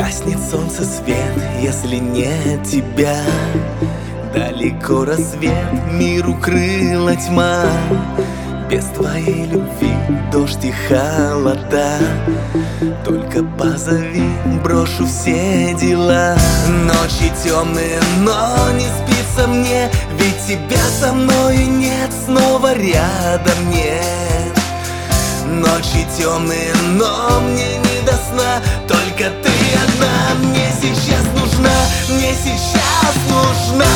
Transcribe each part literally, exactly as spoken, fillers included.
Гаснет солнце свет, если нет тебя. Далеко рассвет, мир укрыла тьма. Без твоей любви дождь и холода. Только позови, брошу все дела. Ночи темные, но не спится мне, ведь тебя со мною нет, снова рядом нет. Ночи темные, но мне не до сна, только ты одна мне сейчас нужна, мне сейчас нужна.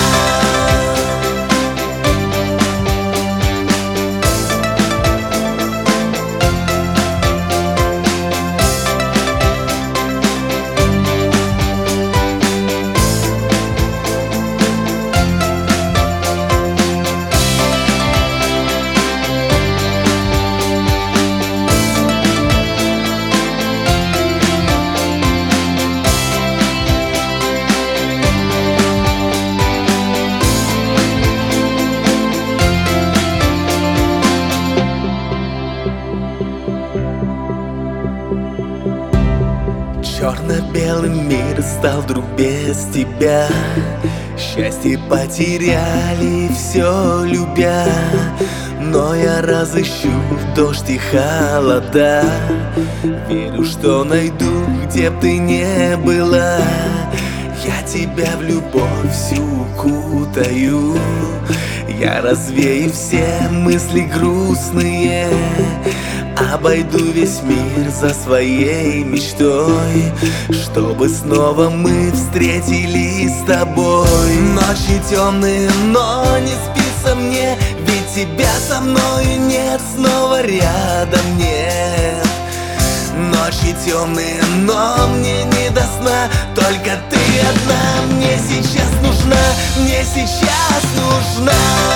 Черно-белый мир стал вдруг без тебя. Счастье потеряли, все любя. Но я разыщу дождь и холода. Верю, что найду, где б ты не была. Я тебя в любовь всю укутаю. Я развею все мысли грустные. Обойду весь мир за своей мечтой, чтобы снова мы встретились с тобой. Ночи темные, но не спится мне, ведь тебя со мною нет, снова рядом нет. Ночи темные, но мне не до сна, только ты одна мне сейчас нужна, мне сейчас нужна.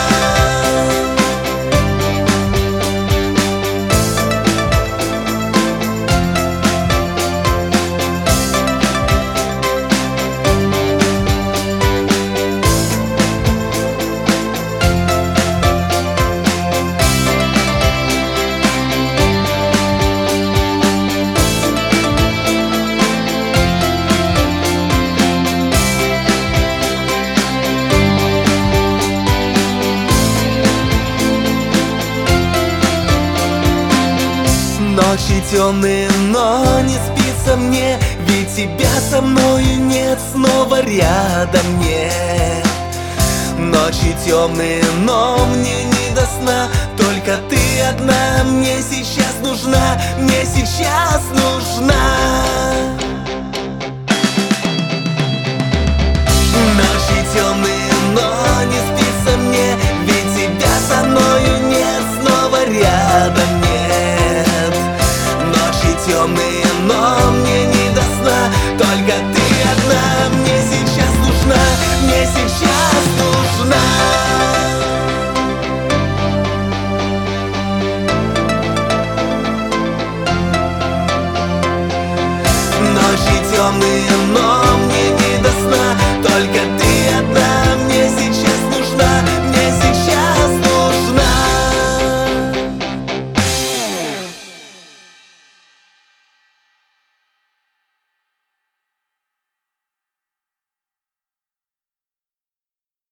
Ночи темные, но не спится мне, ведь тебя со мною нет, снова рядом нет. Ночи темные, но мне не до сна, только ты одна мне сейчас нужна, мне сейчас нужна. Ночи темные, но не спится мне, ведь тебя со мною нет, снова рядом нет. Темные,